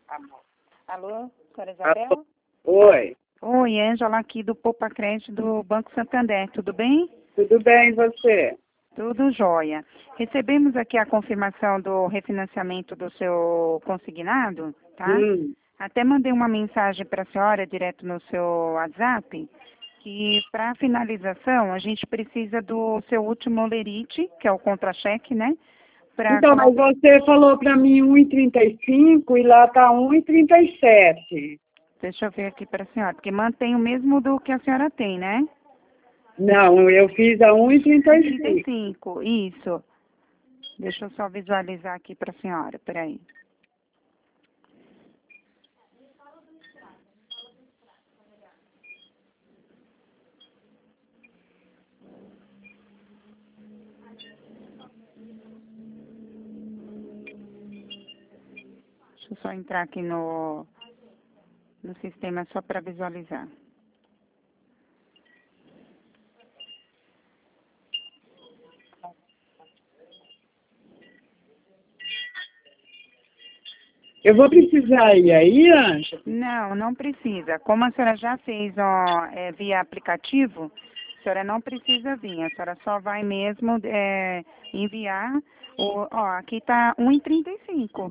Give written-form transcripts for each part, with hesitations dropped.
Alô, senhora Isabel? Oi, Oi, Ângela aqui do Poupa Crédito do Banco Santander, tudo bem? tudo bem e você? Tudo jóia. Recebemos aqui a confirmação do refinanciamento do seu consignado, tá? Até mandei uma mensagem para a senhora direto no seu WhatsApp, que para finalização a gente precisa do seu último lerite, que é o contra-cheque, né? Então, mas você falou para mim 1,35 e lá tá 1,37. Deixa eu ver aqui para a senhora, porque mantém o mesmo do que a senhora tem, né? Não, eu fiz a 1,35. 35, isso. Deixa eu só visualizar aqui para a senhora, peraí. Deixa eu só entrar aqui no sistema só para visualizar. Eu vou precisar ir aí, Ângela? Não, não precisa. Como a senhora já fez via aplicativo, a senhora não precisa vir. A senhora só vai mesmo enviar. Aqui está 1,35.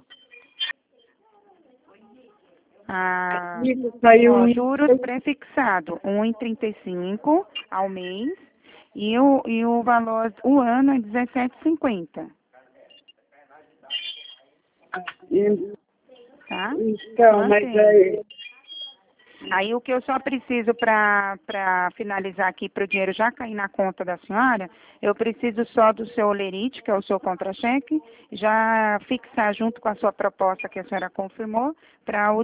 Isso, saiu Juros prefixado, 1,35 ao mês. E o valor, o ano é 17,50. Tá? Então, mas aí... Aí o que eu só preciso para finalizar aqui, para o dinheiro já cair na conta da senhora, eu preciso só do seu olerite, que é o seu contra-cheque, já fixar junto com a sua proposta que a senhora confirmou, para o